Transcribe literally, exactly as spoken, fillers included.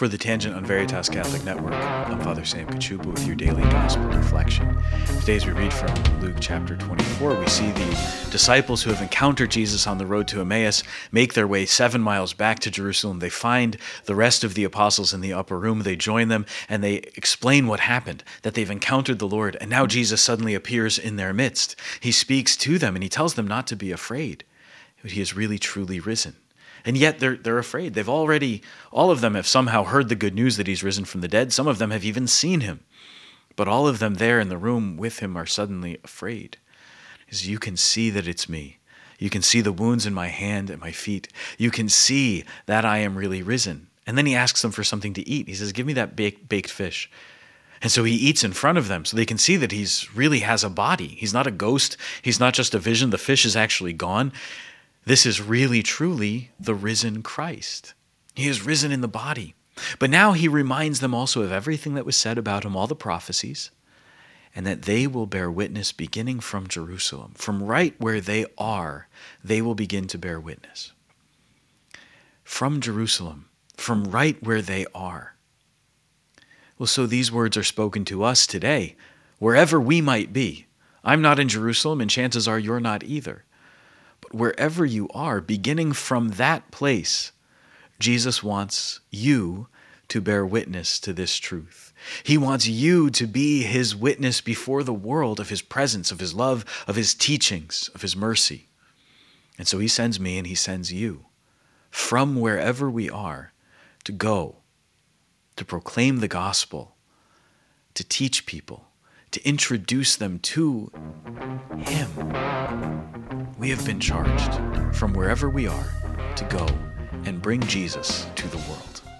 For the Tangent on Veritas Catholic Network, I'm Father Sam Kachupa with your daily gospel reflection. Today, as we read from Luke chapter twenty-four, we see the disciples who have encountered Jesus on the road to Emmaus make their way seven miles back to Jerusalem. They find the rest of the apostles in the upper room. They join them and they explain what happened, that they've encountered the Lord. And now Jesus suddenly appears in their midst. He speaks to them and he tells them not to be afraid. He has really, truly risen. And yet they're they're afraid. They've already, all of them have somehow heard the good news that he's risen from the dead. Some of them have even seen him. But all of them there in the room with him are suddenly afraid. Because you can see that it's me. You can see the wounds in my hand and my feet. You can see that I am really risen. And then he asks them for something to eat. He says, give me that baked, baked fish. And so he eats in front of them so they can see that he's really has a body. He's not a ghost. He's not just a vision. The fish is actually gone. This is really, truly the risen Christ. He is risen in the body. But now he reminds them also of everything that was said about him, all the prophecies, and that they will bear witness beginning from Jerusalem. From right where they are, they will begin to bear witness. From Jerusalem, from right where they are. Well, so these words are spoken to us today, wherever we might be. I'm not in Jerusalem, and chances are you're not either. But wherever you are, beginning from that place, Jesus wants you to bear witness to this truth. He wants you to be his witness before the world of his presence, of his love, of his teachings, of his mercy. And so he sends me and he sends you from wherever we are to go, to proclaim the gospel, to teach people, to introduce them to him. We have been charged from wherever we are to go and bring Jesus to the world.